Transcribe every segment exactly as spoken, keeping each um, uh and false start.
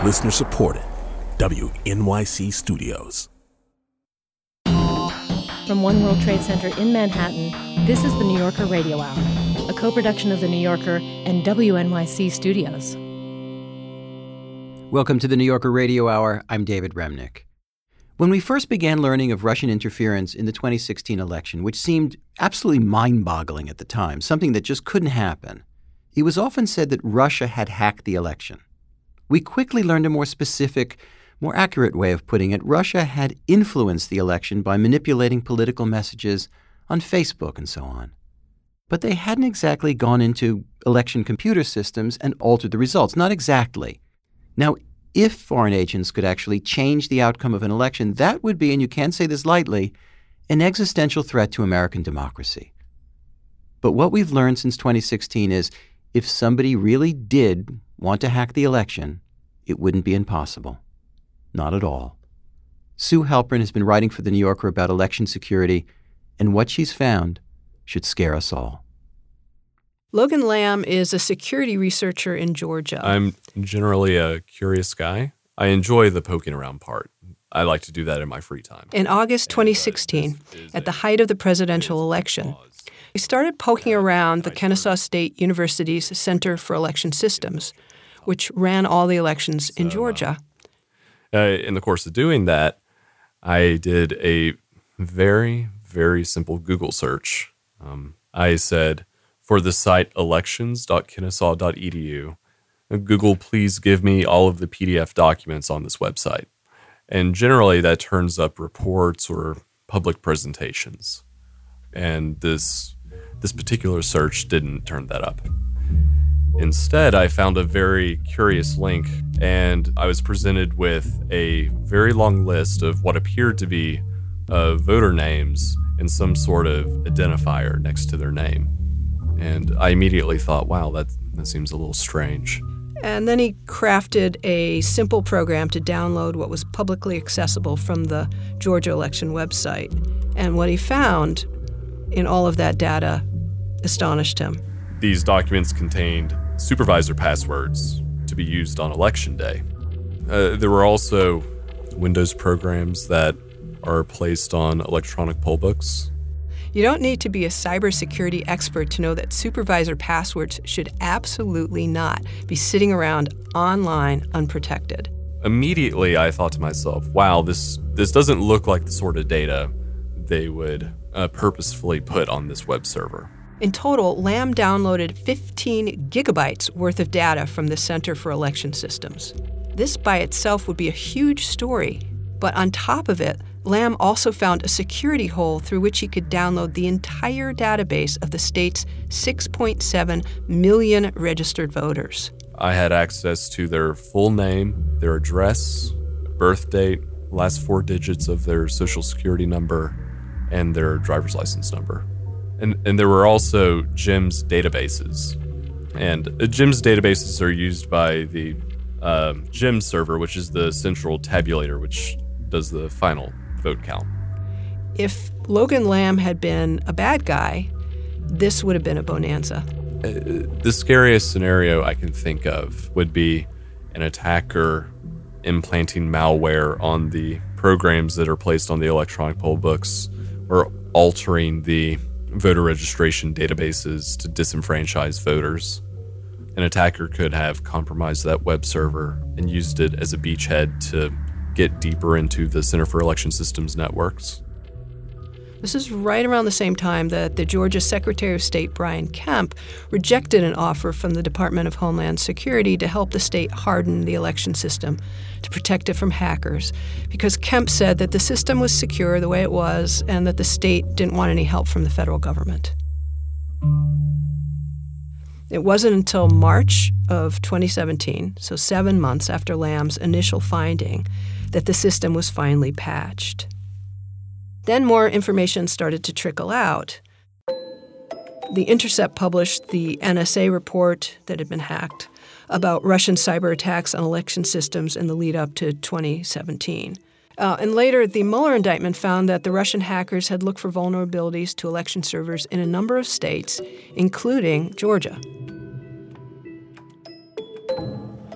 Listener supported. W N Y C Studios. From One World Trade Center in Manhattan, this is the New Yorker Radio Hour, a co-production of The New Yorker and W N Y C Studios. Welcome to the New Yorker Radio Hour. I'm David Remnick. When we first began learning of Russian interference in the twenty sixteen election, which seemed absolutely mind-boggling at the time, something that just couldn't happen, it was often said that Russia had hacked the election. We quickly learned a more specific, more accurate way of putting it. Russia had influenced the election by manipulating political messages on Facebook and so on. But they hadn't exactly gone into election computer systems and altered the results. Not exactly. Now, if foreign agents could actually change the outcome of an election, that would be, and you can't say this lightly, an existential threat to American democracy. But what we've learned since twenty sixteen is if somebody really did want to hack the election, it wouldn't be impossible. Not at all. Sue Halpern has been writing for The New Yorker about election security, and what she's found should scare us all. Logan Lamb is a security researcher in Georgia. I'm generally a curious guy. I enjoy the poking around part. I like to do that in my free time. In August twenty sixteen, at the height of the presidential election, he started poking around the Kennesaw State University's Center for Election Systems, which ran all the elections in Georgia. Uh, in the course of doing that, I did a very, very simple Google search. Um, I said, for the site elections dot kennesaw dot e d u, Google, please give me all of the P D F documents on this website. And generally, that turns up reports or public presentations. And this this particular search didn't turn that up. Instead, I found a very curious link, and I was presented with a very long list of what appeared to be uh, voter names and some sort of identifier next to their name. And I immediately thought, wow, that, that seems a little strange. And then he crafted a simple program to download what was publicly accessible from the Georgia election website. And what he found in all of that data astonished him. These documents contained supervisor passwords to be used on election day. Uh, there were also Windows programs that are placed on electronic poll books. You don't need to be a cybersecurity expert to know that supervisor passwords should absolutely not be sitting around online unprotected. Immediately, I thought to myself, wow, this, this doesn't look like the sort of data they would uh, purposefully put on this web server. In total, Lamb downloaded fifteen gigabytes worth of data from the Center for Election Systems. This by itself would be a huge story, but on top of it, Lamb also found a security hole through which he could download the entire database of the state's six point seven million registered voters. I had access to their full name, their address, birth date, last four digits of their social security number, and their driver's license number. And, and there were also G I M's databases. And uh, G I M's databases are used by the uh, G I M server, which is the central tabulator, which does the final vote count. If Logan Lamb had been a bad guy, this would have been a bonanza. Uh, the scariest scenario I can think of would be an attacker implanting malware on the programs that are placed on the electronic poll books or altering the voter registration databases to disenfranchise voters. An attacker could have compromised that web server and used it as a beachhead to get deeper into the Center for Election Systems networks. This is right around the same time that the Georgia Secretary of State, Brian Kemp, rejected an offer from the Department of Homeland Security to help the state harden the election system to protect it from hackers, because Kemp said that the system was secure the way it was and that the state didn't want any help from the federal government. It wasn't until March of twenty seventeen, so seven months after Lamb's initial finding, that the system was finally patched. Then more information started to trickle out. The Intercept published the N S A report that had been hacked about Russian cyber attacks on election systems in the lead up to twenty seventeen. Uh, and later, the Mueller indictment found that the Russian hackers had looked for vulnerabilities to election servers in a number of states, including Georgia.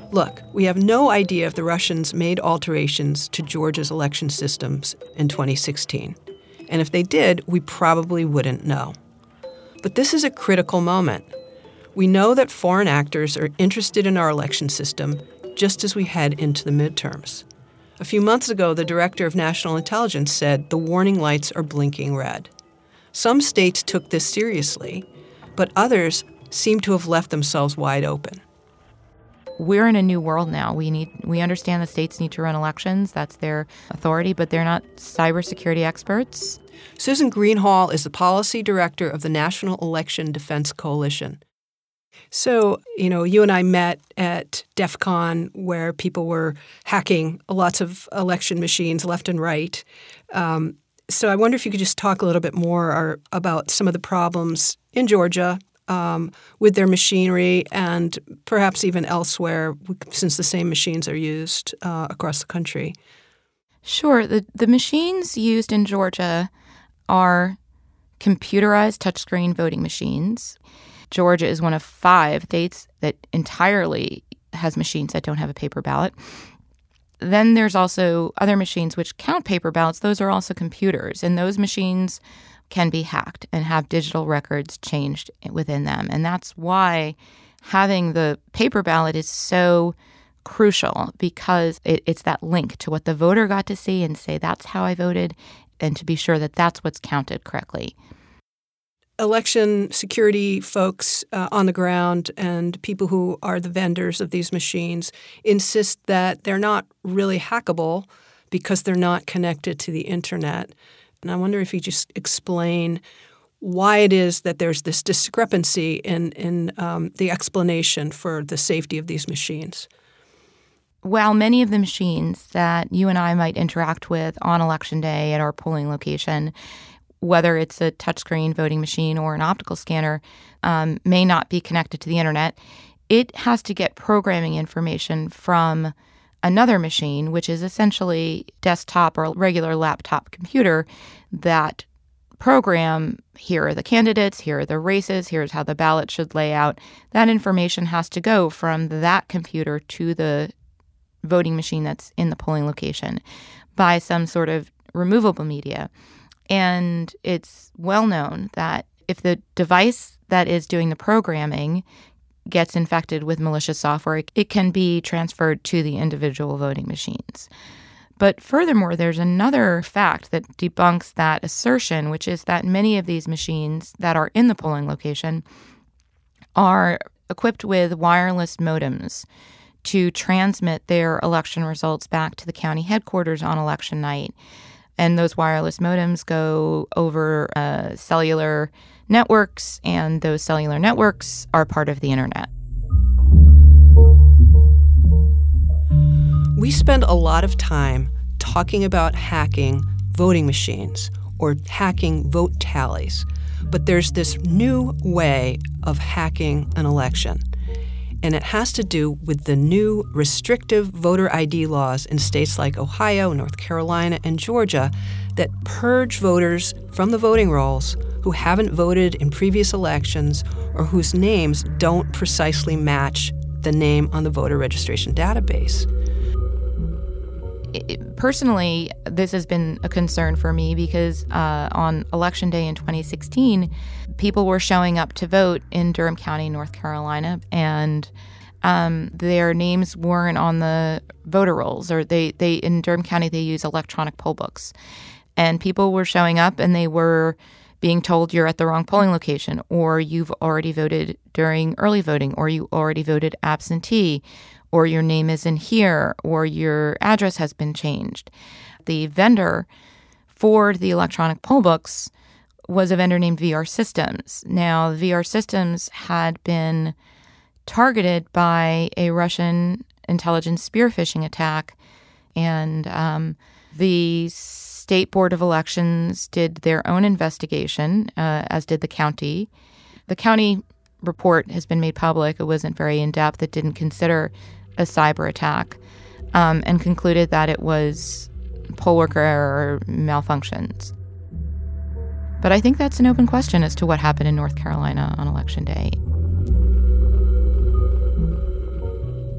Look, we have no idea if the Russians made alterations to Georgia's election systems in twenty sixteen. And if they did, we probably wouldn't know. But this is a critical moment. We know that foreign actors are interested in our election system just as we head into the midterms. A few months ago, the director of national intelligence said the warning lights are blinking red. Some states took this seriously, but others seem to have left themselves wide open. We're in a new world now. We need we understand the states need to run elections. That's their authority, but they're not cybersecurity experts. Susan Greenhalgh is the policy director of the National Election Defense Coalition. So, you know, you and I met at DEF CON where people were hacking lots of election machines left and right. Um, so I wonder if you could just talk a little bit more or, about some of the problems in Georgia um, with their machinery and perhaps even elsewhere, since the same machines are used uh, across the country. Sure. The, the machines used in Georgia are computerized touchscreen voting machines. Georgia is one of five states that entirely has machines that don't have a paper ballot. Then there's also other machines which count paper ballots. Those are also computers, and those machines can be hacked and have digital records changed within them. And that's why having the paper ballot is so crucial, because it, it's that link to what the voter got to see and say, that's how I voted, and to be sure that that's what's counted correctly. Election security folks uh, on the ground and people who are the vendors of these machines insist that they're not really hackable because they're not connected to the internet. And I wonder if you just explain why it is that there's this discrepancy in, in um, the explanation for the safety of these machines. While many of the machines that you and I might interact with on Election Day at our polling location, whether it's a touchscreen voting machine or an optical scanner, um, may not be connected to the internet, it has to get programming information from another machine, which is essentially desktop or regular laptop computer, that program, here are the candidates, here are the races, here's how the ballot should lay out. That information has to go from that computer to the voting machine that's in the polling location by some sort of removable media. And it's well known that if the device that is doing the programming gets infected with malicious software, it can be transferred to the individual voting machines. But furthermore, there's another fact that debunks that assertion, which is that many of these machines that are in the polling location are equipped with wireless modems to transmit their election results back to the county headquarters on election night. And those wireless modems go over uh, cellular networks, and those cellular networks are part of the internet. We spend a lot of time talking about hacking voting machines or hacking vote tallies, but there's this new way of hacking an election. And it has to do with the new restrictive voter I D laws in states like Ohio, North Carolina, and Georgia that purge voters from the voting rolls who haven't voted in previous elections or whose names don't precisely match the name on the voter registration database. It, personally, this has been a concern for me because uh, on Election Day in twenty sixteen, people were showing up to vote in Durham County, North Carolina, and um, their names weren't on the voter rolls, or they, they in Durham County, they use electronic poll books. And people were showing up and they were being told you're at the wrong polling location, or you've already voted during early voting, or you already voted absentee, or your name isn't here, or your address has been changed. The vendor for the electronic poll books was a vendor named V R Systems. Now, V R Systems had been targeted by a Russian intelligence spear phishing attack, and um, the State Board of Elections did their own investigation, uh, as did the county. The county report has been made public. It wasn't very in-depth. It didn't consider a cyber attack, um, and concluded that it was poll worker malfunctions. But I think that's an open question as to what happened in North Carolina on Election Day. We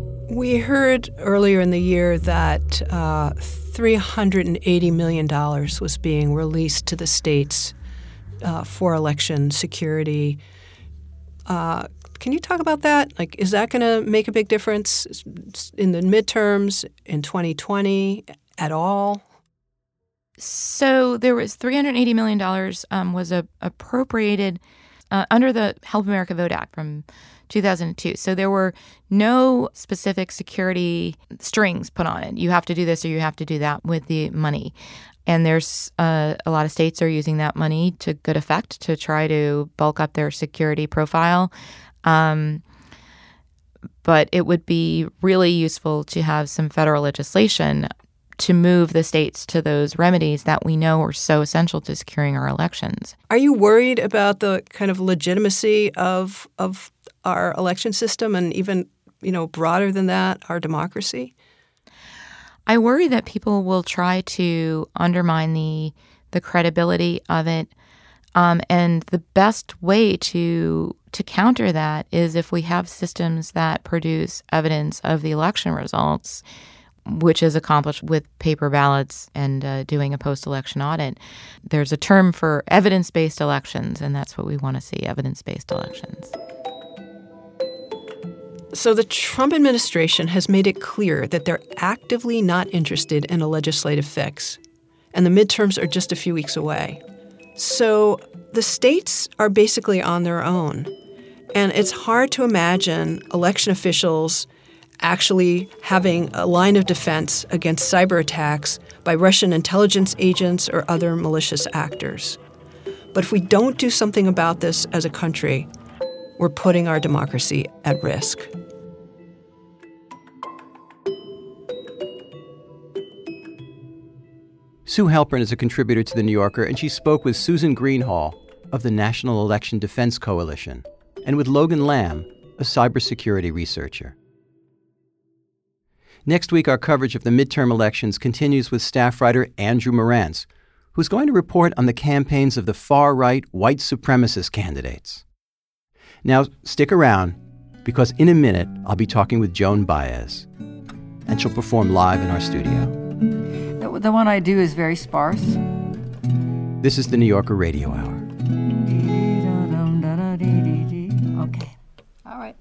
We heard earlier in the year that uh, three hundred eighty million dollars was being released to the states uh, for election security. Uh, can you talk about that? Like, is that going to make a big difference in the midterms in twenty twenty at all? So there was three hundred eighty million dollars um, was a, appropriated uh, under the Help America Vote Act from two thousand two. So there were no specific security strings put on it. You have to do this or you have to do that with the money. And there's uh, a lot of states are using that money to good effect to try to bulk up their security profile. Um, but it would be really useful to have some federal legislation to move the states to those remedies that we know are so essential to securing our elections. Are you worried about the kind of legitimacy of of our election system and even, you know, broader than that, our democracy? I worry that people will try to undermine the the credibility of it. Um, and the best way to to counter that is if we have systems that produce evidence of the election results, which is accomplished with paper ballots and uh, doing a post-election audit. There's a term for evidence-based elections, and that's what we want to see, evidence-based elections. So the Trump administration has made it clear that they're actively not interested in a legislative fix, and the midterms are just a few weeks away. So the states are basically on their own, and it's hard to imagine election officials actually having a line of defense against cyber attacks by Russian intelligence agents or other malicious actors. But if we don't do something about this as a country, we're putting our democracy at risk. Sue Halpern is a contributor to The New Yorker, and she spoke with Susan Greenhalgh of the National Election Defense Coalition and with Logan Lamb, a cybersecurity researcher. Next week, our coverage of the midterm elections continues with staff writer Andrew Marantz, who's going to report on the campaigns of the far-right white supremacist candidates. Now, stick around, because in a minute, I'll be talking with Joan Baez, and she'll perform live in our studio. The one I do is very sparse. This is the New Yorker Radio Hour. Okay. All right.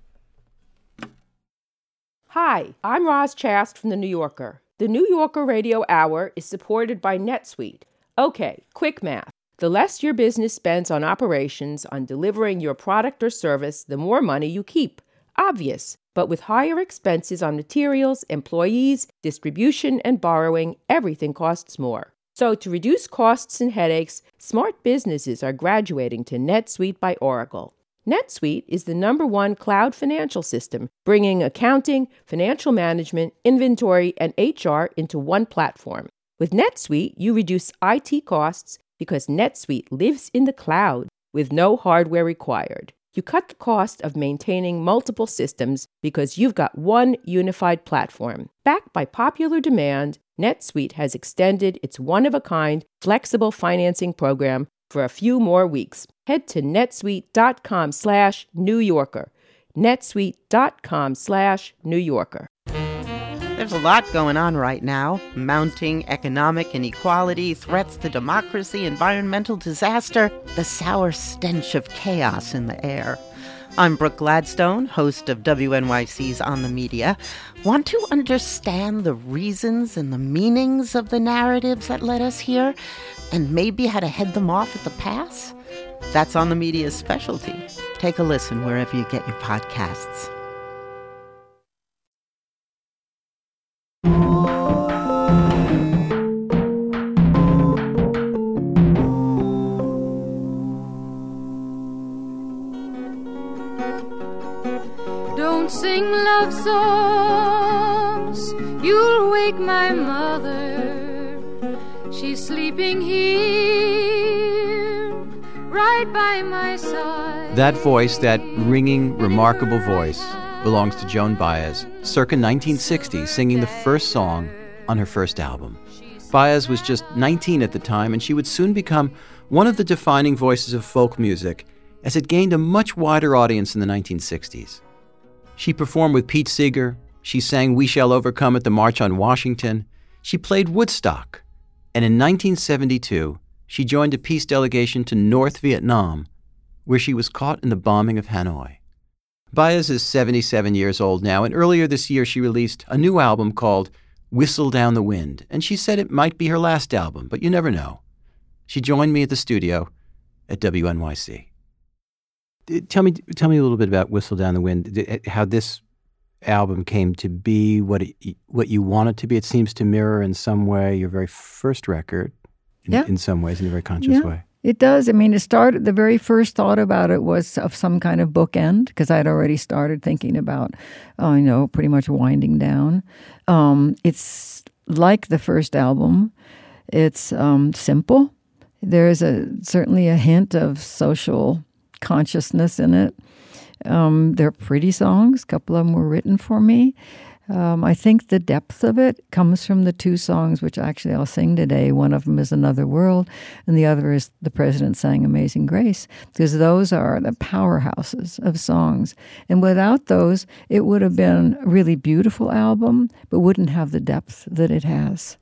Hi, I'm Roz Chast from The New Yorker. The New Yorker Radio Hour is supported by NetSuite. Okay, quick math. The less your business spends on operations, on delivering your product or service, the more money you keep. Obvious. But with higher expenses on materials, employees, distribution, and borrowing, everything costs more. So to reduce costs and headaches, smart businesses are graduating to NetSuite by Oracle. NetSuite is the number one cloud financial system, bringing accounting, financial management, inventory, and H R into one platform. With NetSuite, you reduce I T costs because NetSuite lives in the cloud with no hardware required. You cut the cost of maintaining multiple systems because you've got one unified platform. Backed by popular demand, NetSuite has extended its one-of-a-kind flexible financing program for a few more weeks. Head to netsuite.com slash New Yorker. netsuite.com slash New Yorker. There's a lot going on right now. Mounting economic inequality, threats to democracy, environmental disaster, the sour stench of chaos in the air. I'm Brooke Gladstone, host of W N Y C's On the Media. Want to understand the reasons and the meanings of the narratives that led us here, and maybe how to head them off at the pass? That's On the Media's specialty. Take a listen wherever you get your podcasts. Don't sing love songs, you'll wake my mother. She's sleeping here, right by my side. That voice, that ringing, remarkable voice, belongs to Joan Baez, circa nineteen sixty, singing the first song on her first album. Baez was just nineteen at the time, and she would soon become one of the defining voices of folk music as it gained a much wider audience in the nineteen sixties. She performed with Pete Seeger, She sang We Shall Overcome at the March on Washington. She played Woodstock. And in nineteen seventy-two, she joined a peace delegation to North Vietnam, where she was caught in the bombing of Hanoi. Baez is seventy-seven years old now, and earlier this year she released a new album called Whistle Down the Wind, and she said it might be her last album, but you never know. She joined me at the studio at W N Y C. Tell me, tell me a little bit about Whistle Down the Wind, how this album came to be, what it, what you want it to be. It seems to mirror in some way your very first record, in, yeah. in some ways, in a very conscious yeah, way. It does. I mean, it started, the very first thought about it was of some kind of bookend, because I'd already started thinking about, oh, you know, pretty much winding down. Um, it's like the first album. It's um, simple. There's a certainly a hint of social consciousness in it. Um, they're pretty songs. A couple of them were written for me. Um, I think the depth of it comes from the two songs, which actually I'll sing today. One of them is Another World, and the other is The President Sang Amazing Grace, because those are the powerhouses of songs. And without those, it would have been a really beautiful album, but wouldn't have the depth that it has.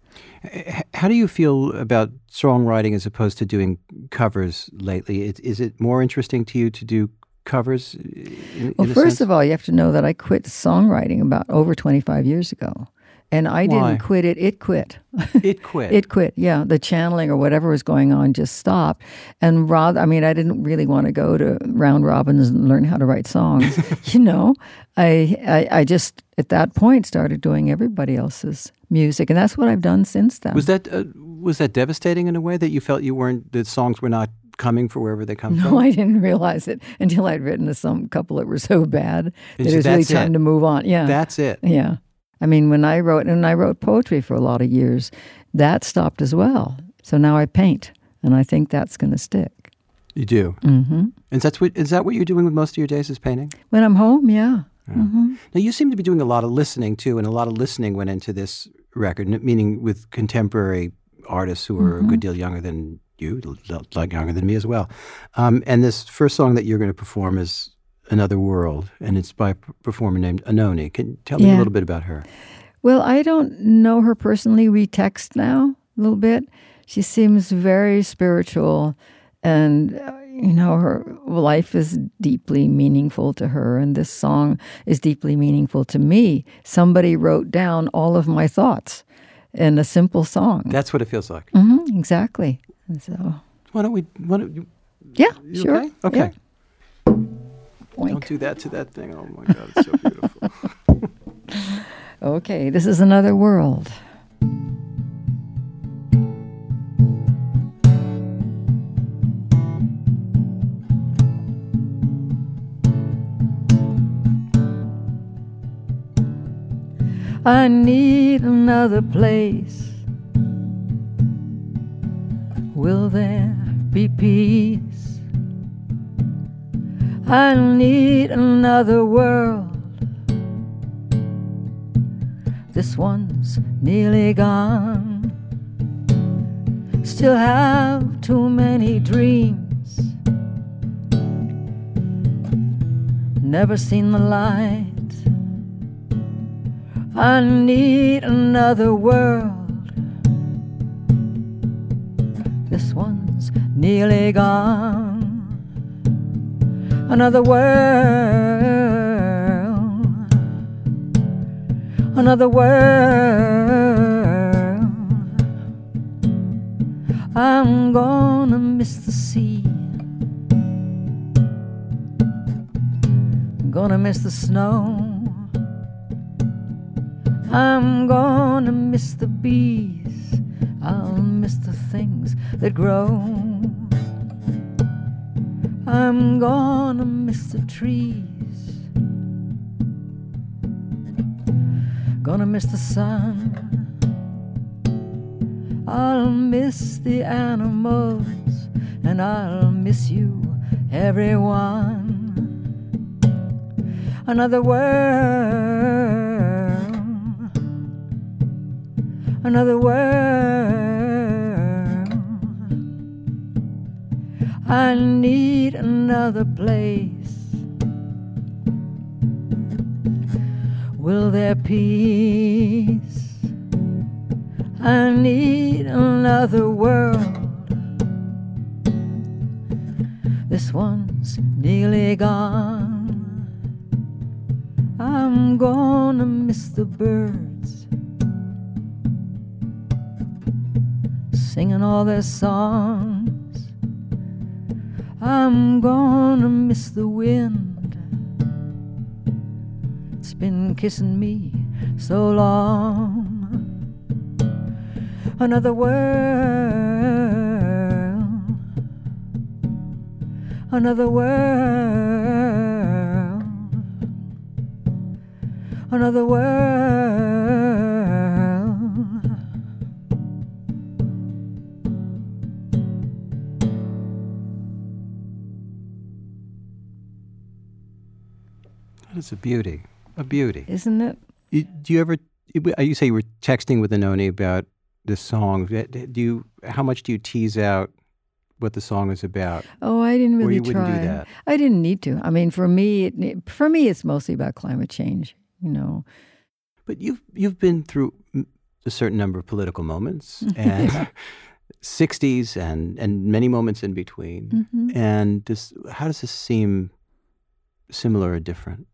How do you feel about songwriting as opposed to doing covers lately? Is, is it more interesting to you to do covers? In, well, in first sense? of all, you have to know that I quit songwriting about over twenty-five years ago. And I Why? didn't quit it, it quit. It quit? It quit, yeah. The channeling or whatever was going on just stopped. And rather, I mean, I didn't really want to go to round robins and learn how to write songs. you know, I, I I just, at that point, started doing everybody else's music. And that's what I've done since then. Was that uh, was that devastating in a way that you felt you weren't, the songs were not coming for wherever they come no, from? No, I didn't realize it until I'd written a some couple that were so bad that so it was really that's time it. to move on. Yeah, That's it. Yeah. I mean, when I wrote, and I wrote poetry for a lot of years, that stopped as well. So now I paint, and I think that's going to stick. You do? Mm-hmm. And that's what, is that what you're doing with most of your days, is painting? When I'm home, yeah. Yeah. Mm-hmm. Now, you seem to be doing a lot of listening, too, and a lot of listening went into this record, n- meaning with contemporary artists who are Mm-hmm. a good deal younger than you, l- like younger than me as well. Um, and this first song that you're going to perform is Another World, and it's by a p- performer named Anoni. Can you tell me Yeah. a little bit about her? Well, I don't know her personally. We text now a little bit. She seems very spiritual, and, uh, you know, her life is deeply meaningful to her, and this song is deeply meaningful to me. Somebody wrote down all of my thoughts in a simple song. That's what it feels like. Mm-hmm, exactly. And so, Why don't we, why don't you, yeah, you sure. okay? Okay. Yeah. Don't do that to that thing. Oh, my God, it's so beautiful. Okay, this is Another World. I need another place. Will there be peace? I need another world. This one's nearly gone. Still have too many dreams. Never seen the light. I need another world. This one's nearly gone. Another world. Another world. I'm gonna miss the sea. I'm gonna miss the snow. I'm gonna miss the bees. I'll miss the things that grow. I'm gonna miss the trees. Gonna miss the sun. I'll miss the animals, and I'll miss you, everyone. Another world. Another world. I need another place. will there peace? I need another world. This one's nearly gone. I'm gonna miss the birds singing all their songs. I'm gonna miss the wind. It's been kissing me so long. Another world, another world, another world. That is a beauty, a beauty. Isn't it? You, do you ever, you say you were texting with Anohni about this song. Do you, how much do you tease out what the song is about? Oh, I didn't really or you try. Wouldn't do that? I didn't need to. I mean, for me, it, for me, it's mostly about climate change, you know. But you've you've been through a certain number of political moments and Yeah. sixties and and many moments in between. Mm-hmm. And this, how does this seem similar or different?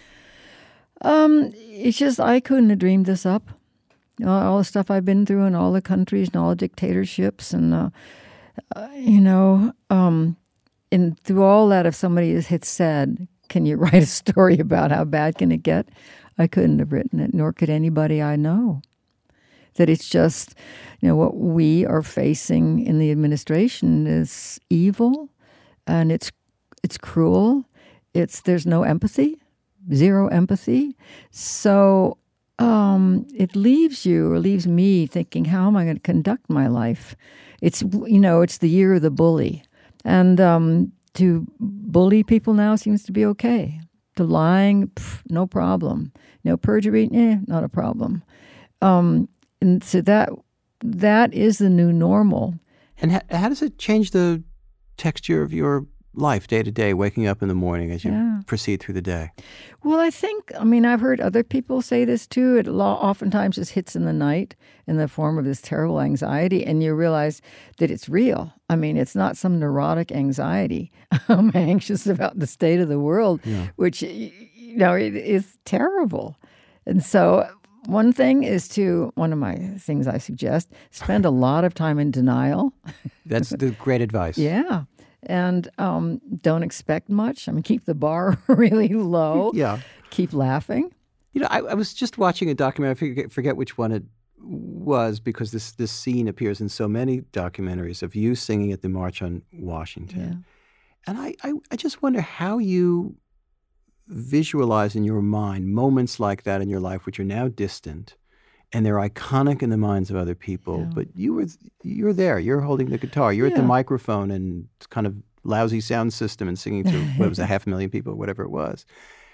Um, it's just I couldn't have dreamed this up. All, all the stuff I've been through in all the countries and all the dictatorships and, uh, uh, you know, um, and through all that, if somebody had said, can you write a story about how bad can it get? I couldn't have written it, nor could anybody I know. That it's just, you know, what we are facing in the administration is evil, and it's it's cruel. It's there's no empathy, zero empathy. So um, it leaves you, or leaves me, thinking, how am I going to conduct my life? It's, you know, it's the year of the bully, and um, to bully people now seems to be okay. To lying, pff, no problem. You know, perjury, eh, not a problem. Um, and so that that is the new normal. And how, how does it change the texture of your life day to day, waking up in the morning as you Yeah. proceed through the day? Well, I think, I mean, I've heard other people say this too. It lo- oftentimes just hits in the night in the form of this terrible anxiety, and you realize that it's real. I mean, it's not some neurotic anxiety. I'm anxious about the state of the world, Yeah. which, y- you know, it is terrible. And so one thing is to, one of my things I suggest, spend a lot of time in denial. That's the great advice. Yeah. And um, don't expect much. I mean, keep the bar really low. Yeah. Keep laughing. You know, I, I was just watching a documentary. I forget, forget which one it was, because this, this scene appears in so many documentaries of you singing at the March on Washington. Yeah. And I, I, I just wonder how you visualize in your mind moments like that in your life, which are now distant, and they're iconic in the minds of other people. Yeah. But you were you're there. You're holding the guitar. You're at the Yeah. microphone and kind of lousy sound system and singing to what was a half a million people, whatever it was.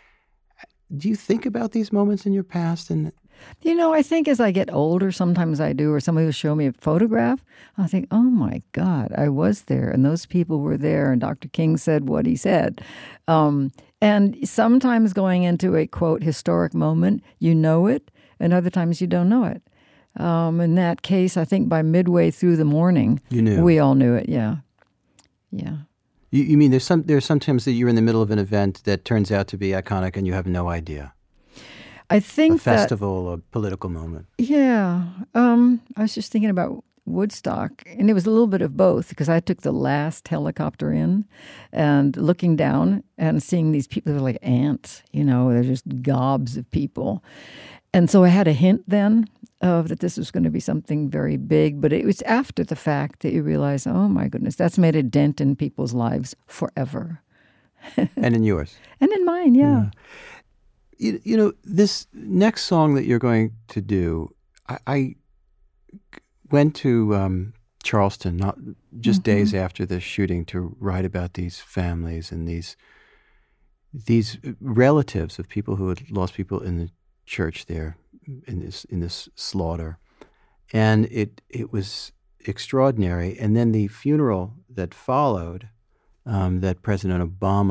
Do you think about these moments in your past? And You know, I think as I get older, sometimes I do, or somebody will show me a photograph, I think, oh my God, I was there, and those people were there, and Doctor King said what he said. Um, and sometimes going into a, quote, historic moment, you know it, and other times you don't know it. Um, in that case, I think by midway through the morning, You knew. we all knew it, yeah. Yeah. you, you mean there's some there's sometimes that you're in the middle of an event that turns out to be iconic and you have no idea. I A think that... festival or political moment. Yeah. Um, I was just thinking about Woodstock, and it was a little bit of both, because I took the last helicopter in and looking down and seeing these people, they're like ants, you know, they're just gobs of people. And so I had a hint then of that this was going to be something very big, but it was after the fact that you realize, oh my goodness, that's made a dent in people's lives forever. And in yours. And in mine, yeah. You, you know, this next song that you're going to do, I, I went to um, Charleston not just Mm-hmm. days after the shooting to write about these families and these these relatives of people who had lost people in the church there in this in this slaughter, and it it was extraordinary. And then the funeral that followed, um, that President Obama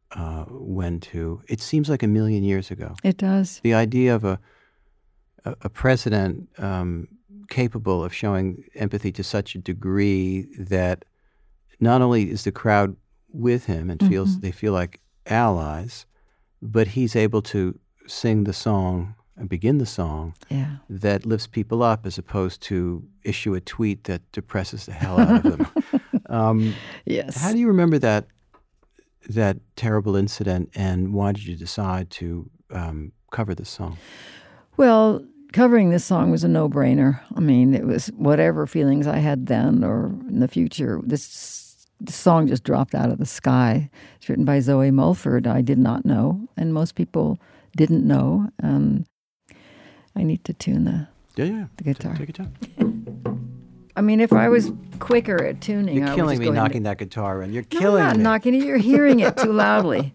uh, when to. It seems like a million years ago. It does. The idea of a a, a president um, capable of showing empathy to such a degree that not only is the crowd with him and feels Mm-hmm. they feel like allies, but he's able to sing the song and begin the song Yeah. that lifts people up as opposed to issue a tweet that depresses the hell out of them. um, Yes. how do you remember that that terrible incident, and why did you decide to um, cover this song? Well, covering this song was a no-brainer. I mean, it was whatever feelings I had then or in the future. This, this song just dropped out of the sky. It's written by Zoe Mulford. I did not know, and most people didn't know. And I need to tune the, Yeah, yeah. the guitar. Take your time. I mean, if I was quicker at tuning, You're I killing would just me go ahead knocking and- that guitar around. You're No, killing I'm not me. knocking it. You're hearing it too loudly.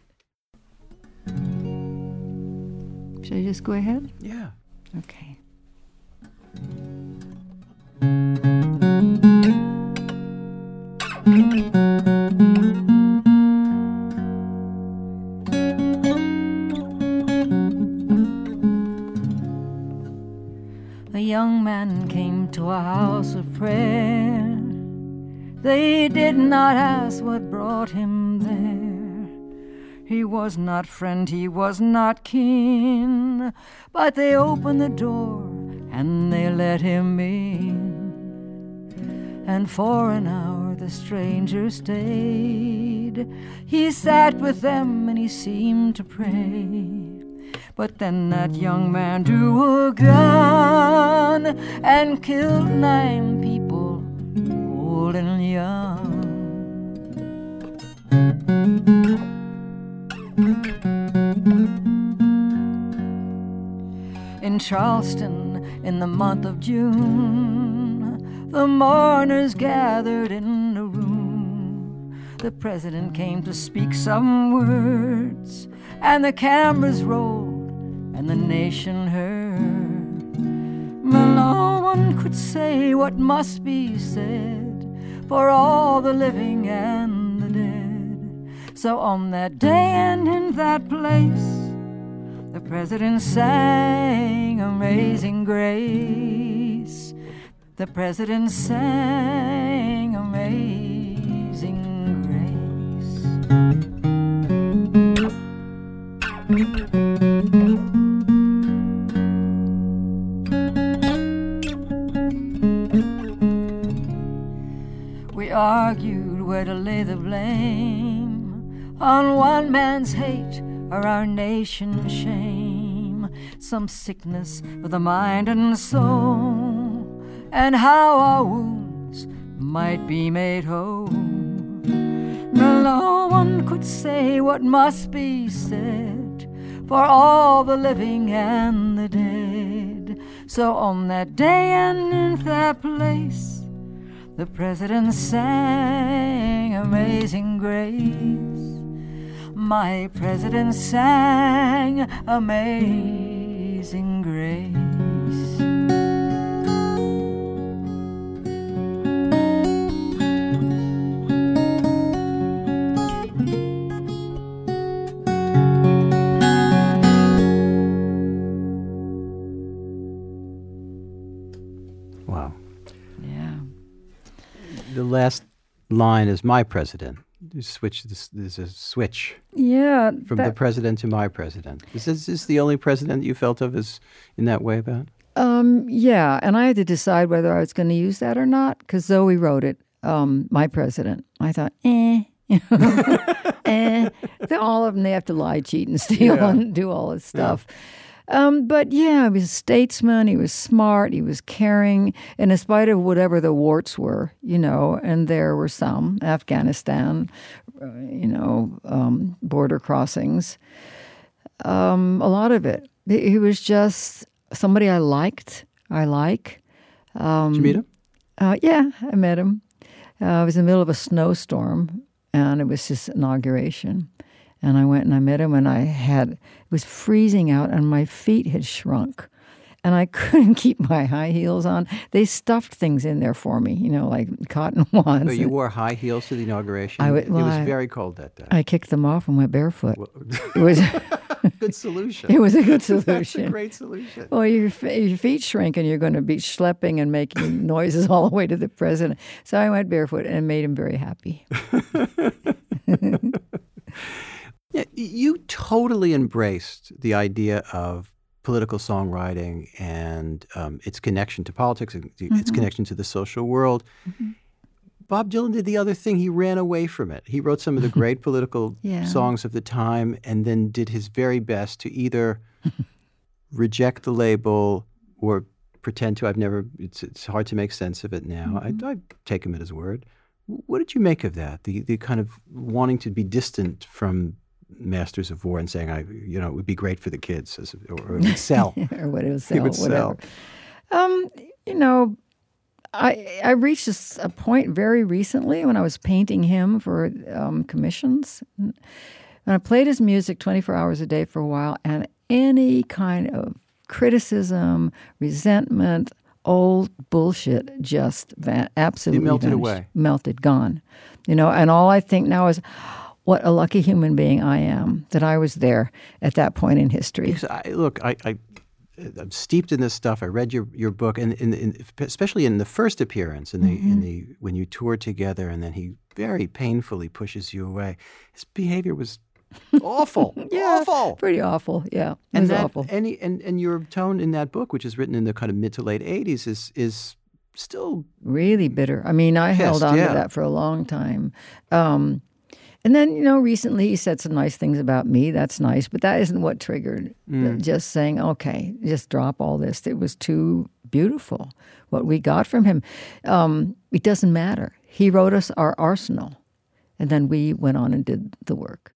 Should I just go ahead? Yeah. Okay. A young man came to a house of prayer. They did not ask what brought him there. He was not friend, he was not kin, but they opened the door and they let him in. And for an hour the stranger stayed. He sat with them and he seemed to pray. But then that young man drew a gun and killed nine people, old and young. In Charleston, in the month of June, the mourners gathered in a room. The president came to speak some words, and the cameras rolled, and the nation heard. But no one could say what must be said for all the living and the dead. So on that day and in that place, the president sang Amazing Grace. The president sang Amazing Grace. We argued where to lay the blame, on one man's hate or our nation's shame, some sickness of the mind and soul, and how our wounds might be made whole. No one could say what must be said for all the living and the dead. So on that day and in that place, the president sang Amazing Grace. My president sang Amazing Grace. Wow. Yeah. The last line is my president. You switch. This, there's a switch Yeah. from that- the president to my president. Is this, is this the only president you felt of as in that way about? Um, yeah, and I had to decide whether I was going to use that or not because Zoe wrote it, um, my president. I thought, eh, you know, eh. They're all of them, they have to lie, cheat, and steal Yeah. and do all this stuff. Um, but yeah, he was a statesman. He was smart. He was caring. And in spite of whatever the warts were, you know, and there were some, Afghanistan, uh, you know, um, border crossings, um, a lot of it. He he was just somebody I liked, I like. Um, Did you meet him? Uh, yeah, I met him. Uh, I was in the middle of a snowstorm, and it was his inauguration. And I went and I met him, and I had, it was freezing out, and my feet had shrunk. and I couldn't keep my high heels on. They stuffed things in there for me, you know, like cotton wads. Oh, you wore high heels to the inauguration? I would, well, it was I, very cold that day. I kicked them off and went barefoot. Well, it was good solution. It was a good solution. That's a great solution. Well, your, your feet shrink and you're going to be schlepping and making noises all the way to the president. So I went barefoot and made him very happy. Yeah, you totally embraced the idea of political songwriting and um, its connection to politics, its mm-hmm. connection to the social world. Mm-hmm. Bob Dylan did the other thing. He ran away from it. He wrote some of the great political yeah. songs of the time and then did his very best to either reject the label or pretend to. I've never, it's, it's hard to make sense of it now. Mm-hmm. I, I take him at his word. What did you make of that? The, the kind of wanting to be distant from Masters of War and saying, "I, you know, it would be great for the kids," as, or, or it would sell, or what it would sell, it would whatever. Sell. Um, you know, I I reached a, a point very recently when I was painting him for um, commissions, and I played his music twenty-four hours a day for a while, and any kind of criticism, resentment, old bullshit just va- absolutely it melted vanished, away, melted, gone. You know, and all I think now is, what a lucky human being I am that I was there at that point in history. Because I, look, I, I, I'm steeped in this stuff. I read your, your book, and in, in, especially in the first appearance, in the mm-hmm. in the when you toured together, and then he very painfully pushes you away. His behavior was awful, yeah, awful, pretty awful. Yeah, it and was that, awful. And, and and your tone in that book, which is written in the kind of mid to late eighties, is is still really bitter. I mean, I pissed, held on yeah. to that for a long time. Um, And then, you know, recently he said some nice things about me. That's nice. But that isn't what triggered mm. just saying, okay, just drop all this. It was too beautiful, what we got from him. Um, it doesn't matter. He wrote us our arsenal. And then we went on and did the work.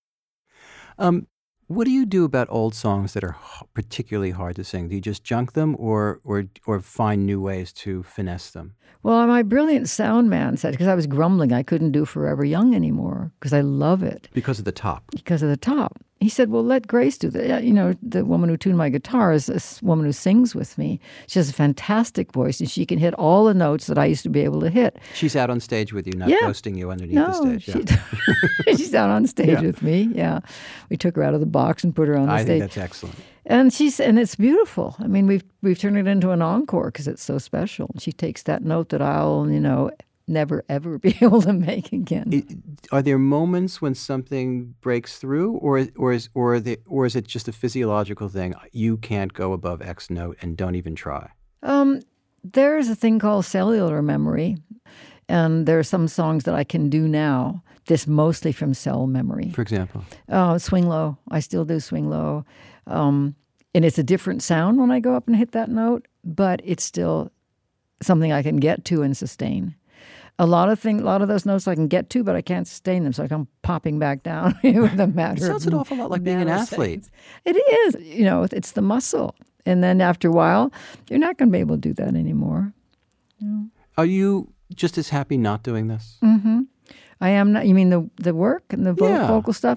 Um, what do you do about old songs that are particularly hard to sing? Do you just junk them or or or find new ways to finesse them? Well, my brilliant sound man said, because I was grumbling, I couldn't do Forever Young anymore because I love it. Because of the top. Because of the top. He said, well, let Grace do that. You know, the woman who tuned my guitar is a woman who sings with me. She has a fantastic voice, and she can hit all the notes that I used to be able to hit. She's out on stage with you, not yeah. ghosting you underneath no, the stage. Yeah. She, she's out on stage yeah. with me, yeah. We took her out of the box and put her on the I stage. I think that's excellent. And she's and it's beautiful. I mean, we've we've turned it into an encore because it's so special. She takes that note that I'll, you know, never ever be able to make again. It, are there moments when something breaks through, or or is or the or is it just a physiological thing? You can't go above X note and don't even try. Um, there is a thing called cellular memory, and there are some songs that I can do now. This mostly from cell memory. For example, uh, swing low. I still do swing low. Um, and it's a different sound when I go up and hit that note, but it's still something I can get to and sustain. A lot of things, a lot of those notes I can get to, but I can't sustain them, so I come popping back down with a matter. It sounds of an awful lot like being an athlete. It is, you know, it's the muscle, and then after a while, you're not going to be able to do that anymore. You know? Are you just as happy not doing this? Mm-hmm. I am not. You mean the the work and the vo- yeah. vocal stuff?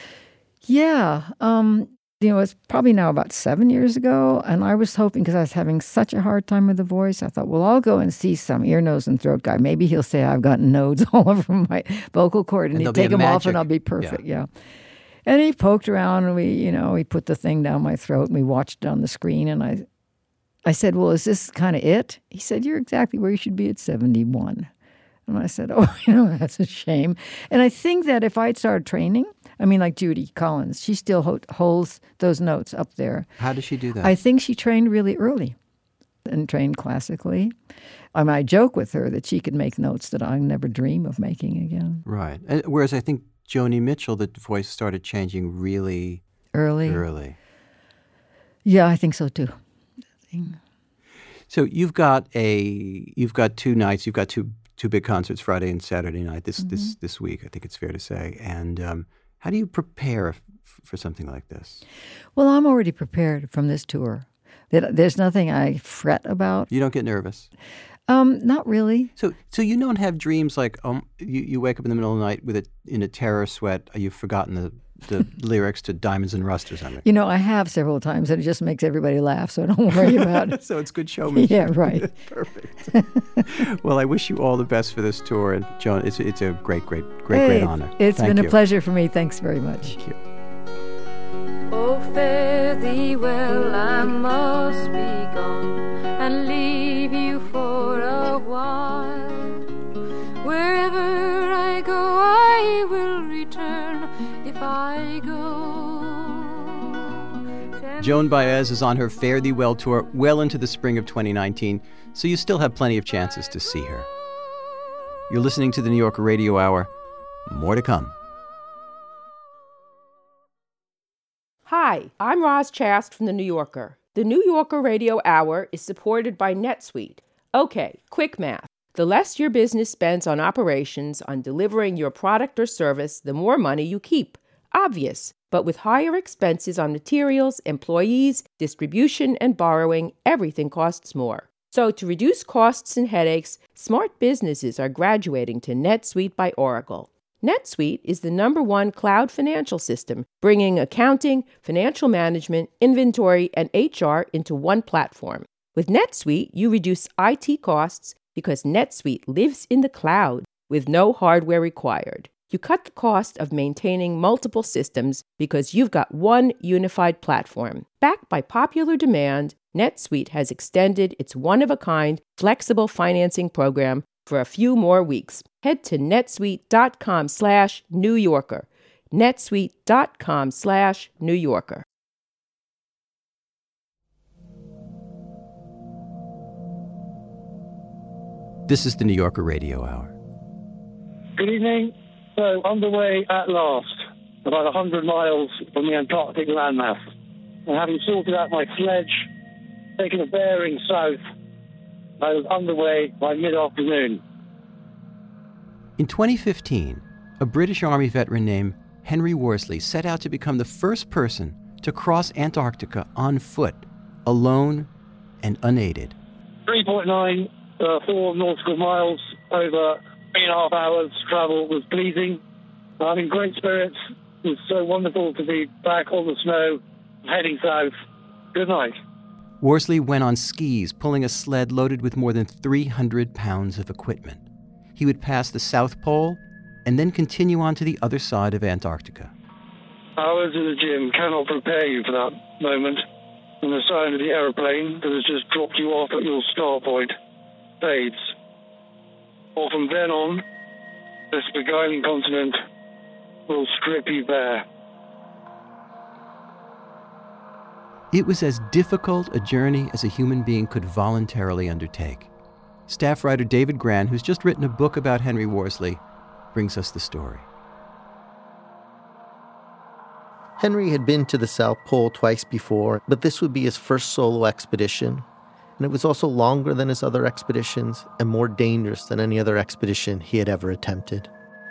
Yeah. Um, You know, it's probably now about seven years ago, and I was hoping, because I was having such a hard time with the voice, I thought, well, I'll go and see some ear, nose, and throat guy. Maybe he'll say I've got nodes all over my vocal cord, and, and he'll take them off, and I'll be perfect. Yeah. yeah. And he poked around, and we, you know, he put the thing down my throat, and we watched it on the screen, and I, I said, well, is this kind of it? He said, you're exactly where you should be at seventy-one. And I said, oh, you know, that's a shame. And I think that if I'd started training, I mean, like Judy Collins, she still ho- holds those notes up there. How does she do that? I think she trained really early and trained classically. I mean, I joke with her that she could make notes that I never dream of making again. Right. And whereas I think Joni Mitchell, the voice started changing really early. Early. Yeah, I think so too. So you've got a you've got two nights. You've got two two big concerts, Friday and Saturday night. This mm-hmm. this this week, I think it's fair to say. And um, how do you prepare f- for something like this? Well, I'm already prepared from this tour. There's nothing I fret about. You don't get nervous? Um, not really. So, so you don't have dreams like um, you, you wake up in the middle of the night with a in a terror sweat. You've forgotten the the lyrics to Diamonds and Rust or something. You know, I have several times, and it just makes everybody laugh, so don't worry about it. So it's good showmanship. Yeah, right. Perfect. Well, I wish you all the best for this tour. And Joan, it's, it's a great, great, great, hey, great honor. It's Thank been you. a pleasure for me. Thanks very much. Thank you. Oh, fare thee well, I must be gone and leave you for a while. Wherever I go, I will return if I go. Joan Baez is on her Fare Thee Well tour well into the spring of twenty nineteen, so you still have plenty of chances to see her. You're listening to the New Yorker Radio Hour. More to come. Hi, I'm Roz Chast from The New Yorker. The New Yorker Radio Hour is supported by NetSuite. Okay, quick math. The less your business spends on operations, on delivering your product or service, the more money you keep. Obvious. But with higher expenses on materials, employees, distribution, and borrowing, everything costs more. So to reduce costs and headaches, smart businesses are graduating to NetSuite by Oracle. NetSuite is the number one cloud financial system, bringing accounting, financial management, inventory, and H R into one platform. With NetSuite, you reduce I T costs because NetSuite lives in the cloud with no hardware required. You cut the cost of maintaining multiple systems because you've got one unified platform. Backed by popular demand, NetSuite has extended its one-of-a-kind flexible financing program for a few more weeks. Head to netsuite.com slash New Yorker. netsuite.com slash New Yorker. This is the New Yorker Radio Hour. Good evening. So, underway at last, about one hundred miles from the Antarctic landmass. And having sorted out my sledge, taken a bearing south, I was underway by mid-afternoon. In twenty fifteen, a British Army veteran named Henry Worsley set out to become the first person to cross Antarctica on foot, alone and unaided. three point nine uh, four nautical miles over three and a half hours travel was pleasing. I'm in great spirits. It was so wonderful to be back on the snow, heading south. Good night. Worsley went on skis, pulling a sled loaded with more than three hundred pounds of equipment. He would pass the South Pole and then continue on to the other side of Antarctica. Hours in the gym cannot prepare you for that moment. And the sound of the aeroplane that has just dropped you off at your start point fades. Or from then on, this beguiling continent will strip you bare. It was as difficult a journey as a human being could voluntarily undertake. Staff writer David Grann, who's just written a book about Henry Worsley, brings us the story. Henry had been to the South Pole twice before, but this would be his first solo expedition. And it was also longer than his other expeditions and more dangerous than any other expedition he had ever attempted.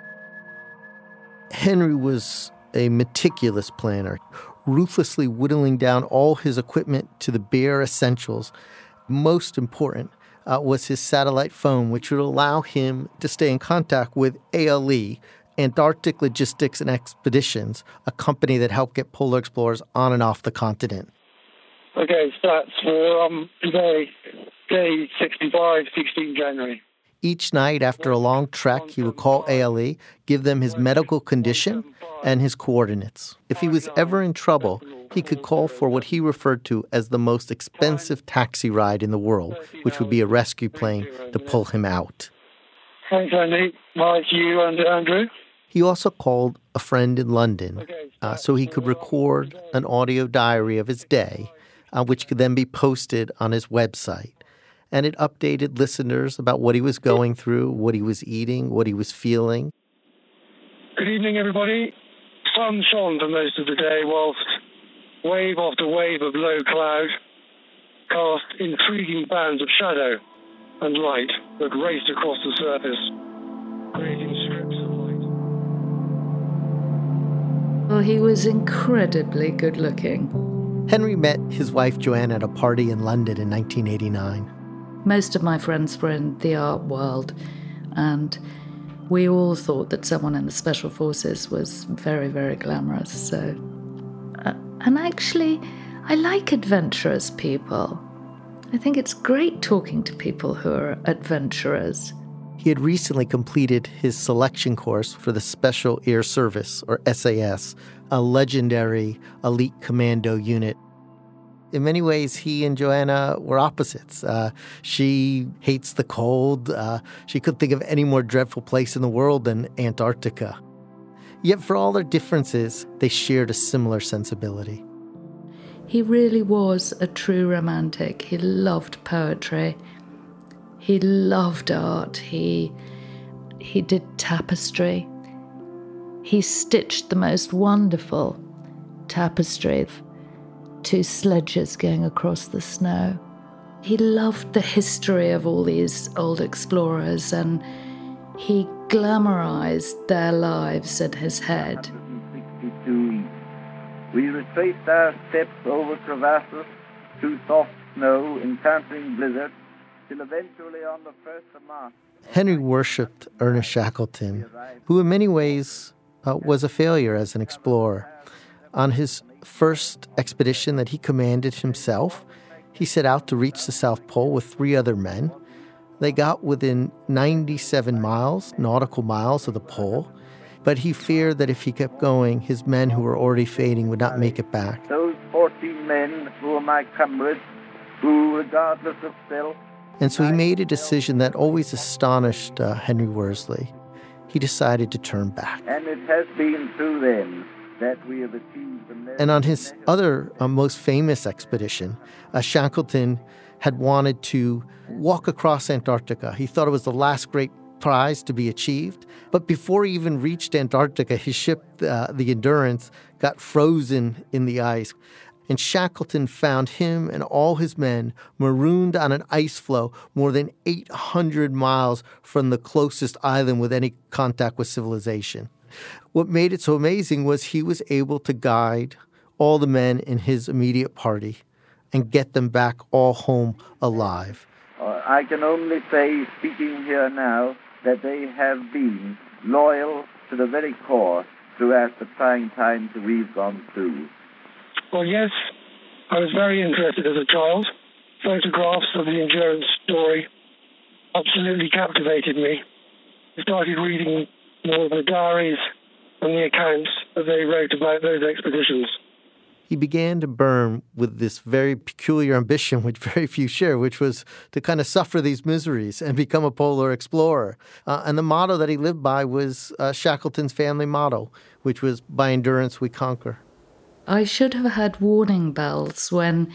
Henry was a meticulous planner, ruthlessly whittling down all his equipment to the bare essentials. Most important uh, was his satellite phone, which would allow him to stay in contact with A L E, Antarctic Logistics and Expeditions, a company that helped get polar explorers on and off the continent. Okay, stats for um, today, day sixty-five, sixteen January. Each night after a long trek, he would call A L E, give them his medical condition and his coordinates. If he was ever in trouble, he could call for what he referred to as the most expensive taxi ride in the world, which would be a rescue plane to pull him out. Thanks, Andy. Hi to you and Andrew. He also called a friend in London uh, so he could record an audio diary of his day, uh, which could then be posted on his website. And it updated listeners about what he was going through, what he was eating, what he was feeling. Good evening, everybody. Sun shone for most of the day, whilst wave after wave of low cloud cast intriguing bands of shadow and light that raced across the surface, creating strips of light. Well, he was incredibly good looking. Henry met his wife Joanne at a party in London in nineteen eighty-nine. Most of my friends were in the art world, and we all thought that someone in the Special Forces was very, very glamorous. So, uh, and actually, I like adventurous people. I think it's great talking to people who are adventurers. He had recently completed his selection course for the Special Air Service, or S A S, a legendary elite commando unit. In many ways, he and Joanna were opposites. Uh, she hates the cold. Uh, she couldn't think of any more dreadful place in the world than Antarctica. Yet for all their differences, they shared a similar sensibility. He really was a true romantic. He loved poetry. He loved art. He, he did tapestry. He stitched the most wonderful tapestry of two sledges going across the snow. He loved the history of all these old explorers, and he glamorized their lives in his head. We retraced our steps over crevasses, through soft snow, encountering blizzards, till eventually on the first of March. Henry worshipped Ernest Shackleton, who in many ways uh, was a failure as an explorer. On his first expedition that he commanded himself, he set out to reach the South Pole with three other men. They got within ninety-seven miles, nautical miles, of the pole, but he feared that if he kept going, his men who were already fading would not make it back. Those fourteen men who were my comrades, who, regardless of self... And so he made a decision that always astonished uh, Henry Worsley. He decided to turn back. And it has been through them that we have achieved the... And on his other uh, most famous expedition, uh, Shackleton had wanted to walk across Antarctica. He thought it was the last great prize to be achieved. But before he even reached Antarctica, his ship, uh, the Endurance, got frozen in the ice. And Shackleton found him and all his men marooned on an ice floe more than eight hundred miles from the closest island with any contact with civilization. What made it so amazing was he was able to guide all the men in his immediate party and get them back all home alive. Uh, I can only say, speaking here now, that they have been loyal to the very core throughout the trying times that we've gone through. Well, yes, I was very interested as a child. Photographs of the Endurance story absolutely captivated me. I started reading more of the diaries and the accounts that they wrote about those expeditions. He began to burn with this very peculiar ambition, which very few share, which was to kind of suffer these miseries and become a polar explorer. Uh, and the motto that he lived by was uh, Shackleton's family motto, which was, "By endurance we conquer." I should have had warning bells when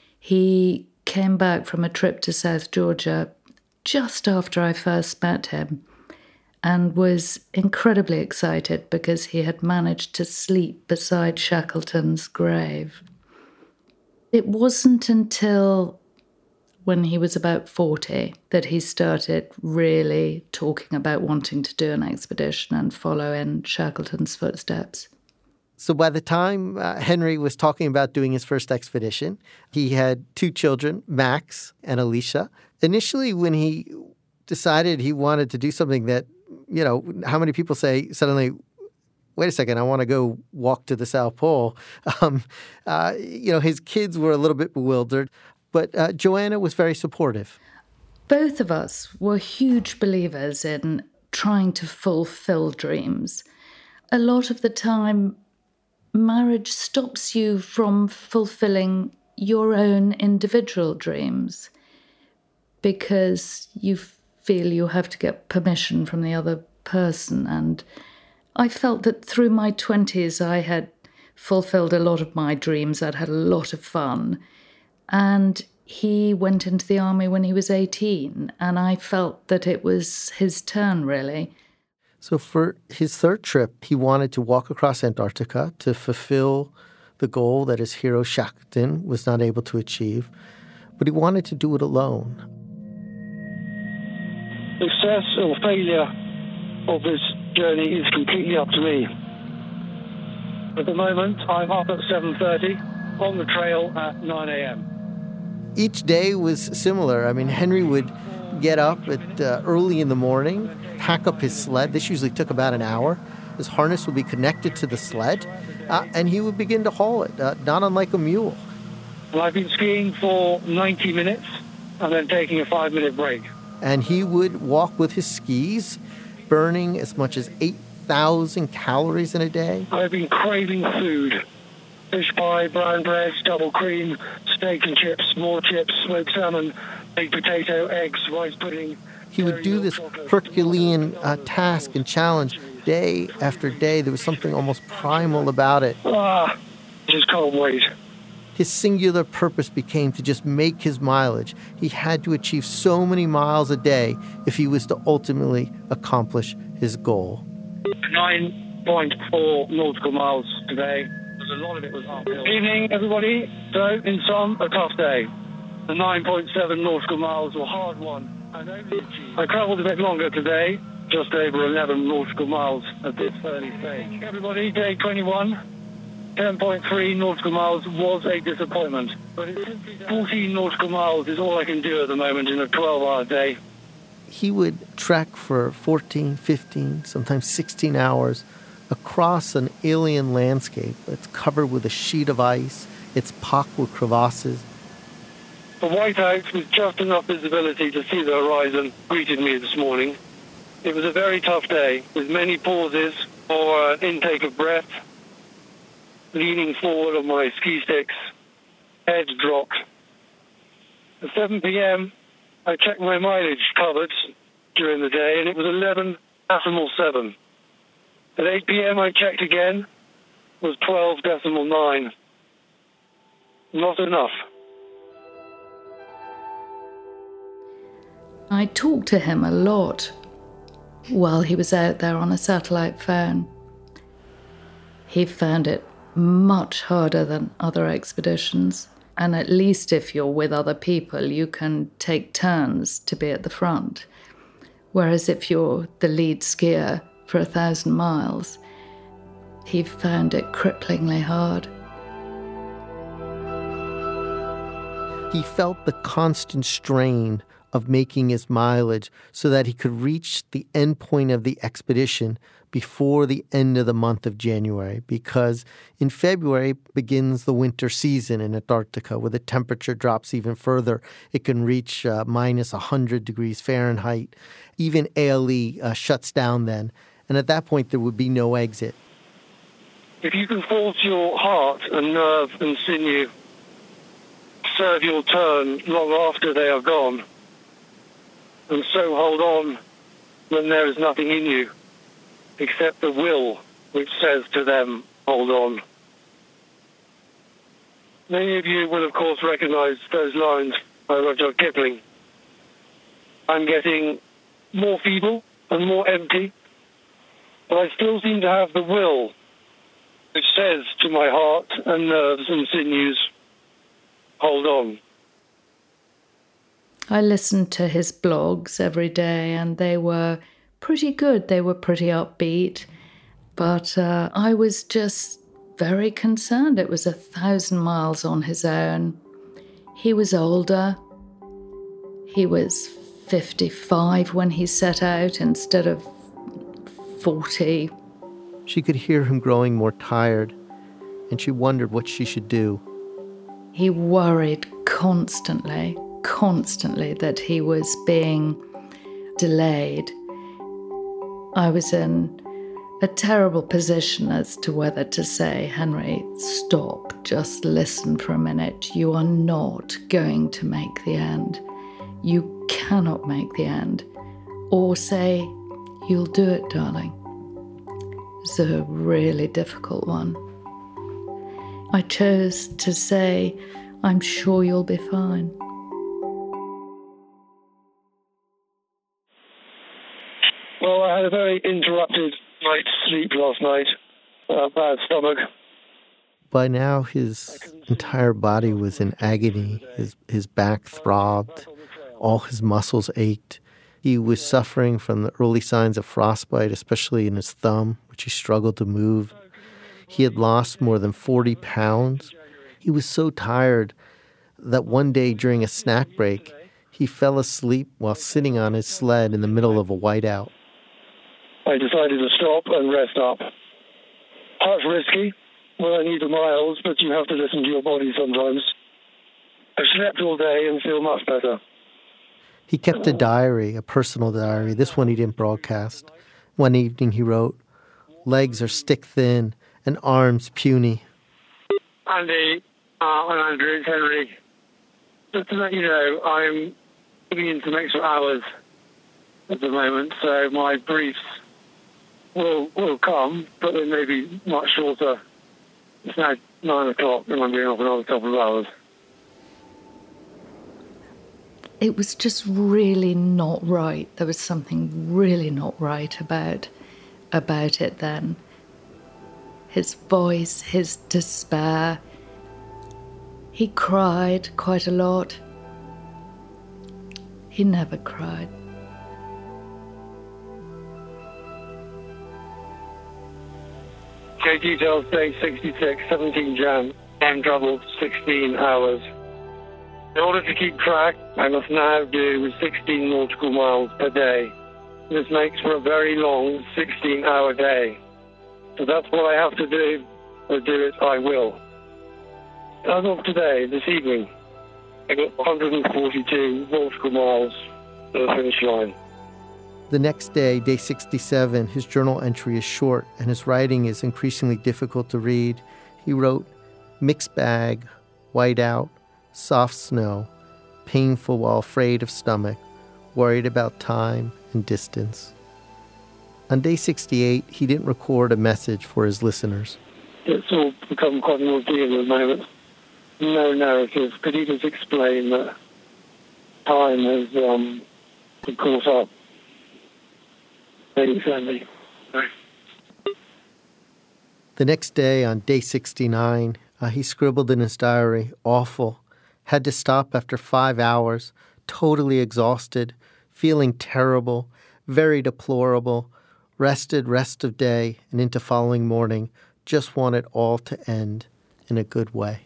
he came back from a trip to South Georgia just after I first met him, and was incredibly excited because he had managed to sleep beside Shackleton's grave. It wasn't until when he was about forty that he started really talking about wanting to do an expedition and follow in Shackleton's footsteps. So by the time uh, Henry was talking about doing his first expedition, he had two children, Max and Alicia. Initially, when he decided he wanted to do something that, you know, how many people say suddenly, wait a second, I want to go walk to the South Pole. Um, uh, you know, his kids were a little bit bewildered, but uh, Joanna was very supportive. Both of us were huge believers in trying to fulfill dreams. A lot of the time, marriage stops you from fulfilling your own individual dreams because you feel you have to get permission from the other person. And I felt that through my twenties, I had fulfilled a lot of my dreams. I'd had a lot of fun. And he went into the army when he was eighteen, and I felt that it was his turn, really. So for his third trip, he wanted to walk across Antarctica to fulfill the goal that his hero Shackleton was not able to achieve, but he wanted to do it alone. Success or failure of this journey is completely up to me. At the moment, I'm up at seven thirty, on the trail at nine a.m. Each day was similar. I mean, Henry would get up at uh, early in the morning, pack up his sled. This usually took about an hour. His harness would be connected to the sled, uh, and he would begin to haul it, uh, not unlike a mule. Well, I've been skiing for ninety minutes and then taking a five-minute break. And he would walk with his skis, burning as much as eight thousand calories in a day. I've been craving food. Fish pie, brown bread, double cream, steak and chips, more chips, smoked salmon, baked potato, eggs, rice pudding. He would do this Herculean uh, task and challenge day after day. There was something almost primal about it. Ah, just can't wait. His singular purpose became to just make his mileage. He had to achieve so many miles a day if he was to ultimately accomplish his goal. nine point four nautical miles today. A lot of it was uphill. Evening, everybody. So, in sum, a tough day. The nine point seven nautical miles were hard won. And only achieved. I travelled a bit longer today, just over eleven nautical miles at this early stage. Everybody, day twenty-one, ten point three nautical miles was a disappointment. But it's simply fourteen nautical miles is all I can do at the moment in a twelve-hour day. He would trek for fourteen, fifteen, sometimes sixteen hours across an alien landscape that's covered with a sheet of ice. It's pocked with crevasses. The whiteout with just enough visibility to see the horizon greeted me this morning. It was a very tough day with many pauses for an intake of breath, leaning forward on my ski sticks, head dropped. At seven p.m., I checked my mileage covered during the day, and it was eleven decimal seven. At eight p.m. I checked again, it was twelve decimal nine. Not enough. I talked to him a lot while he was out there on a satellite phone. He found it much harder than other expeditions, and at least if you're with other people, you can take turns to be at the front. Whereas if you're the lead skier for a thousand miles, he found it cripplingly hard. He felt the constant strain of making his mileage so that he could reach the end point of the expedition before the end of the month of January, because in February begins the winter season in Antarctica, where the temperature drops even further. It can reach uh, minus one hundred degrees Fahrenheit. Even A L E uh, shuts down then, and at that point there would be no exit. If you can force your heart and nerve and sinew serve your turn long after they are gone, and so hold on when there is nothing in you except the will which says to them, hold on. Many of you will, of course, recognize those lines by Rudyard Kipling. I'm getting more feeble and more empty, but I still seem to have the will which says to my heart and nerves and sinews, hold on. I listened to his blogs every day, and they were pretty good. They were pretty upbeat, but uh, I was just very concerned. It was a thousand miles on his own. He was older. He was fifty-five when he set out instead of forty. She could hear him growing more tired, and she wondered what she should do. He worried constantly, constantly that he was being delayed. I was in a terrible position as to whether to say, Henry, stop, just listen for a minute. You are not going to make the end. You cannot make the end. Or say, you'll do it, darling. It's a really difficult one. I chose to say, I'm sure you'll be fine. Well, I had a very interrupted night's sleep last night. Uh, bad stomach. By now, his entire body was in agony. His, his back throbbed. All his muscles ached. He was suffering from the early signs of frostbite, especially in his thumb, which he struggled to move. He had lost more than forty pounds. He was so tired that one day during a snack break, he fell asleep while sitting on his sled in the middle of a whiteout. I decided to stop and rest up. That's risky. Well, I need the miles, but you have to listen to your body sometimes. I've slept all day and feel much better. He kept a diary, a personal diary. This one he didn't broadcast. One evening he wrote, "Legs are stick-thin and arms puny." Andy, uh, I'm Andrew, it's Henry. Just to let you know, I'm putting in some extra hours at the moment, so my briefs will will come, but they may be much shorter. It's now nine o'clock and I'm being off another couple of hours. It was just really not right. There was something really not right about about it then. His voice, his despair. He cried quite a lot. He never cried. Okay, details, day sixty-six, seventeen Jan. Time travel, sixteen hours. In order to keep track, I must now do sixteen nautical miles per day. This makes for a very long sixteen-hour day. So that's what I have to do, or do it I will. As of today, this evening, I got one hundred forty-two nautical miles to the finish line. The next day, day sixty-seven, his journal entry is short and his writing is increasingly difficult to read. He wrote, "Mixed bag, whiteout, soft snow, painful while afraid of stomach, worried about time and distance." On day sixty-eight, he didn't record a message for his listeners. It's all become quite an ordeal at the moment. No narrative. Could you just explain that time has um, caught up? Thanks, Andy. Sorry. The next day, on day sixty-nine, uh, he scribbled in his diary, "Awful. Had to stop after five hours, totally exhausted, feeling terrible, very deplorable, rested rest of day and into following morning, just want it all to end in a good way."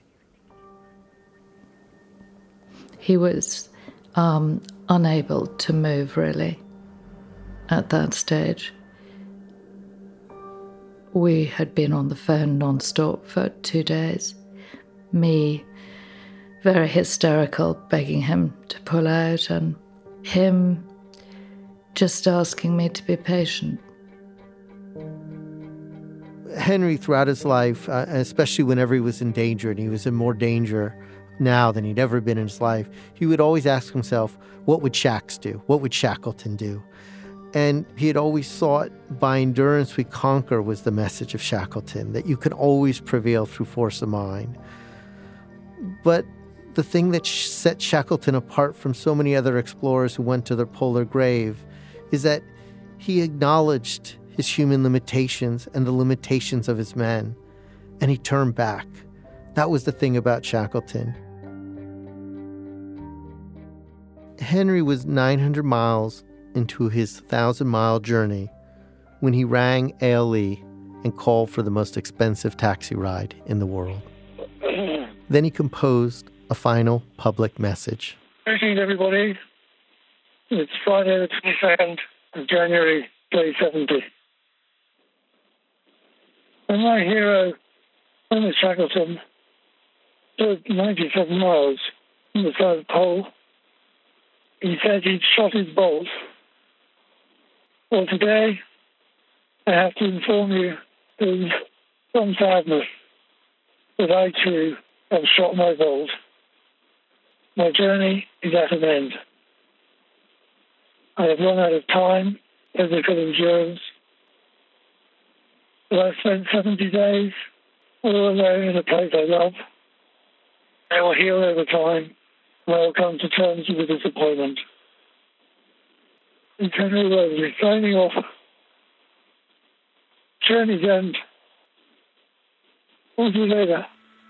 He was um, unable to move, really, at that stage. We had been on the phone non-stop for two days. Me, very hysterical, begging him to pull out, and him just asking me to be patient. Henry, throughout his life, uh, especially whenever he was in danger, and he was in more danger now than he'd ever been in his life, he would always ask himself, what would Shax do? What would Shackleton do? And he had always thought, by endurance we conquer was the message of Shackleton, that you can always prevail through force of mind. But the thing that set Shackleton apart from so many other explorers who went to their polar grave is that he acknowledged his human limitations and the limitations of his men, and he turned back. That was the thing about Shackleton. Henry was nine hundred miles into his thousand-mile journey when he rang A L E and called for the most expensive taxi ride in the world. Then he composed a final public message. Greetings, everybody. It's Friday the twenty-second of January, day seventy. When my hero, Ernest Shackleton, stood ninety-seven miles from the South Pole, he said he'd shot his bolt. Well, today, I have to inform you with some sadness that I, too, have shot my bolt. My journey is at an end. I have run out of time, physical endurance. But I've spent seventy days all alone in a place I love. I will heal over time, and I will come to terms with the disappointment. It's Henry Rosie, signing off. Journey's end. We'll see you later.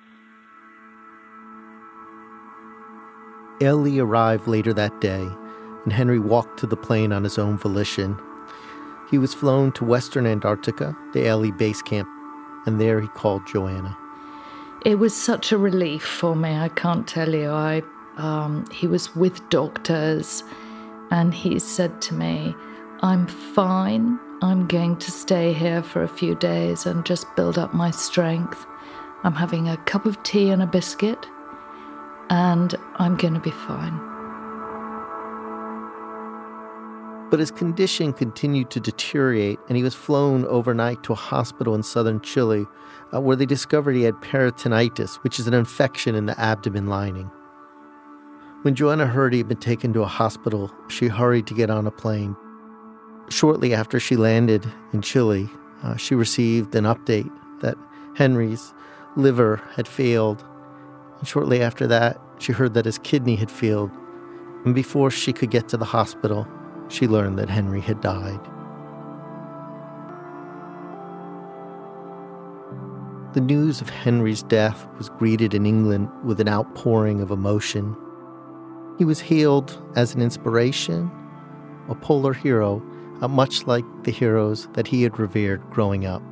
A L E arrived later that day, and Henry walked to the plane on his own volition. He was flown to Western Antarctica, the A L E base camp, and there he called Joanna. It was such a relief for me, I can't tell you. I Um, he was with doctors, and he said to me, I'm fine. I'm going to stay here for a few days and just build up my strength. I'm having a cup of tea and a biscuit, and I'm going to be fine. But his condition continued to deteriorate, and he was flown overnight to a hospital in southern Chile uh, where they discovered he had peritonitis, which is an infection in the abdomen lining. When Joanna heard he had been taken to a hospital, she hurried to get on a plane. Shortly after she landed in Chile, uh, she received an update that Henry's liver had failed. And shortly after that, she heard that his kidney had failed. And before she could get to the hospital, she learned that Henry had died. The news of Henry's death was greeted in England with an outpouring of emotion. He was hailed as an inspiration, a polar hero, uh, much like the heroes that he had revered growing up.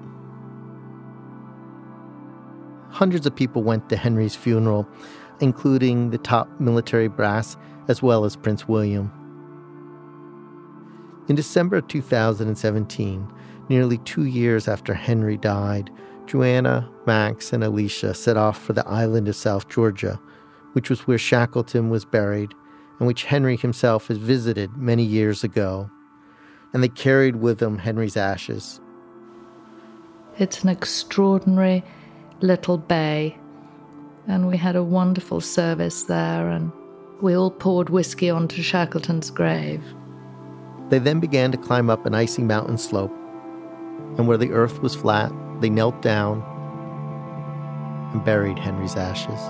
Hundreds of people went to Henry's funeral, including the top military brass, as well as Prince William. In December of two thousand seventeen, nearly two years after Henry died, Joanna, Max, and Alicia set off for the island of South Georgia, which was where Shackleton was buried and which Henry himself had visited many years ago. And they carried with them Henry's ashes. It's an extraordinary little bay, and we had a wonderful service there, and we all poured whiskey onto Shackleton's grave. They then began to climb up an icy mountain slope, and where the earth was flat, they knelt down and buried Henry's ashes.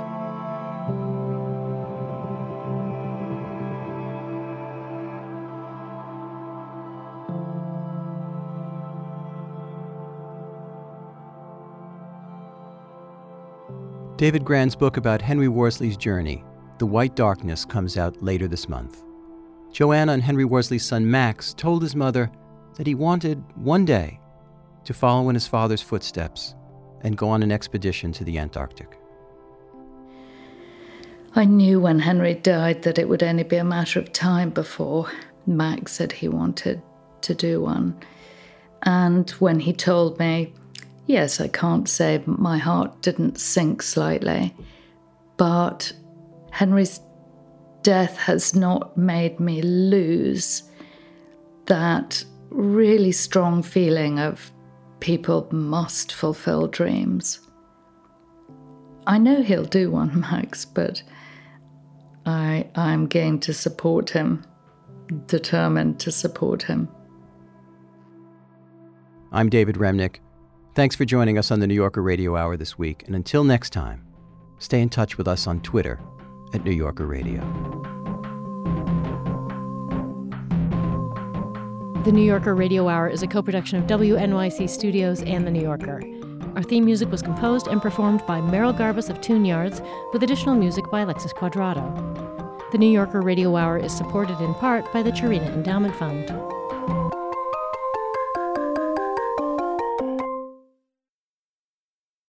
David Grann's book about Henry Worsley's journey, The White Darkness, comes out later this month. Joanna and Henry Worsley's son Max told his mother that he wanted one day to follow in his father's footsteps and go on an expedition to the Antarctic. I knew when Henry died that it would only be a matter of time before Max said he wanted to do one. And when he told me, yes, I can't say my heart didn't sink slightly, but Henry's death has not made me lose that really strong feeling of people must fulfill dreams. I know he'll do one, Max, but I, I'm going to support him, determined to support him. I'm David Remnick. Thanks for joining us on the New Yorker Radio Hour this week, and until next time, stay in touch with us on Twitter at New Yorker Radio. The New Yorker Radio Hour is a co-production of W N Y C Studios and The New Yorker. Our theme music was composed and performed by Merrill Garbus of Tune Yards, with additional music by Alexis Quadrado. The New Yorker Radio Hour is supported in part by the Chirina Endowment Fund.